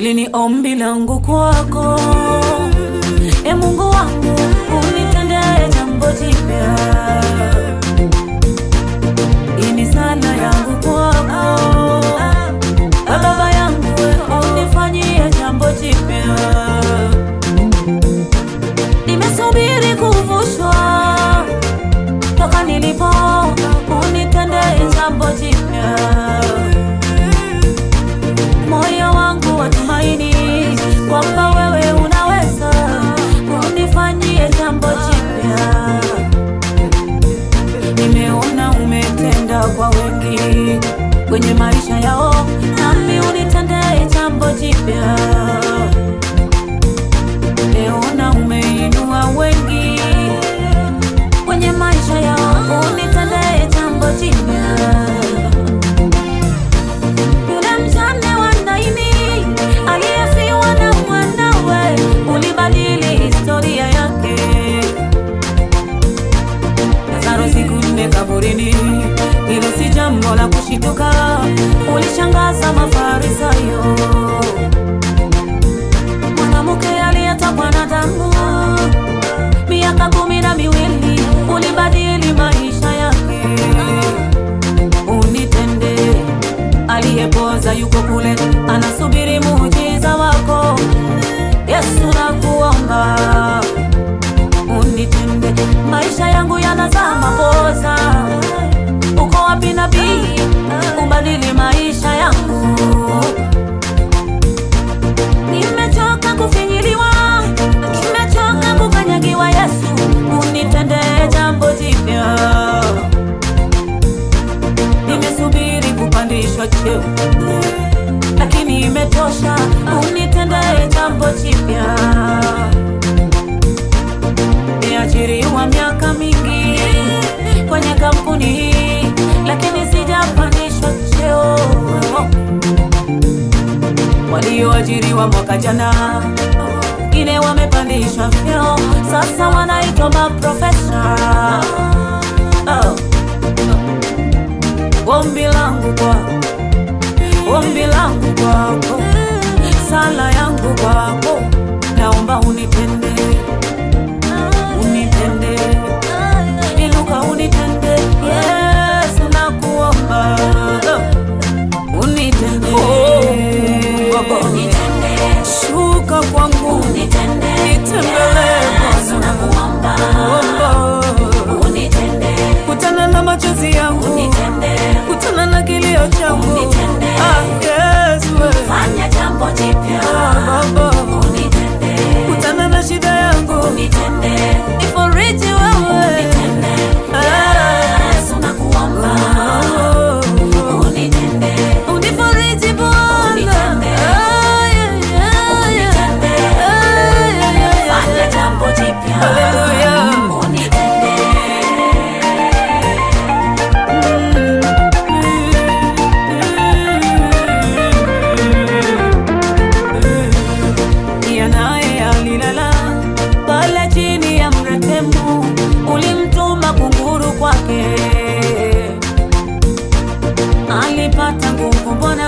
Hili ni ombi langu kwako, Mungu wangu, unitendee jambo jipya. Hii ni sala yangu kwako, Baba yangu, unifanyie jambo jipya. Nimesubiri kuvushwa toka nilipo, unitendee jambo jipya. Moyo wangu watumaini kwamba wewe unaweza, unifanyie jambo jipya. Nimeona umetenda kwa wengi kwenye maisha yao, nami unitendee jambo jipya. Nimeona umeinua wengi kwenye maisha yao, unitendee jambo jipya. Hilo si jambo la kushituka, ulishangaza Mafarisayo. Mwanamke aliyetokwa na damu miaka 12, ulibadili maisha yake. Unitende. Aliyepoza yuko kule, anasubiri muujiza wako. Yesu nakuomba, unitende. Maisha yangu yanazama poza, uko wapi nabii? Ubadili maisha yangu. Nimechoka kufinyiliwa, nimechoka kukanyagiwa. Yesu, unitende jambo jipya. Nimesubiri kupandishwa cheo, lakini imetosha. Unitende jambo jipya. Niajiriwa miaka mingi kwenye kampuni hii, lakini sijapandishwa cheo. Walioajiriwa mwaka jana, wengine wamepandishwa vyeo, sasa wanaitwa maprofesa. Ombi langu kwako, sala yangu kwako, naomba unitende. Unitende, inuka unitende. Yesu nakuomba, unitende. Unitende, shuka kwangu, unitende. Nitembelee Yesu nakuomba, unitende. Kutana na machozi yangu, unitende. Kutana na kilio changu, unitende. Yesu, fanya jambo jipya. Baba, unitende. Kutana na shida yangu, unitende. Iforiji wewe, unitende. Yesu nakuomba, unitende. Uniforiji Bwana, unitende. Unitende. Fanya jambo jipya. Haleluya. Unitende. Naye alilala pale chini ya mretemu, ulimtuma kunguru kwake. Alipata nguvu, mbona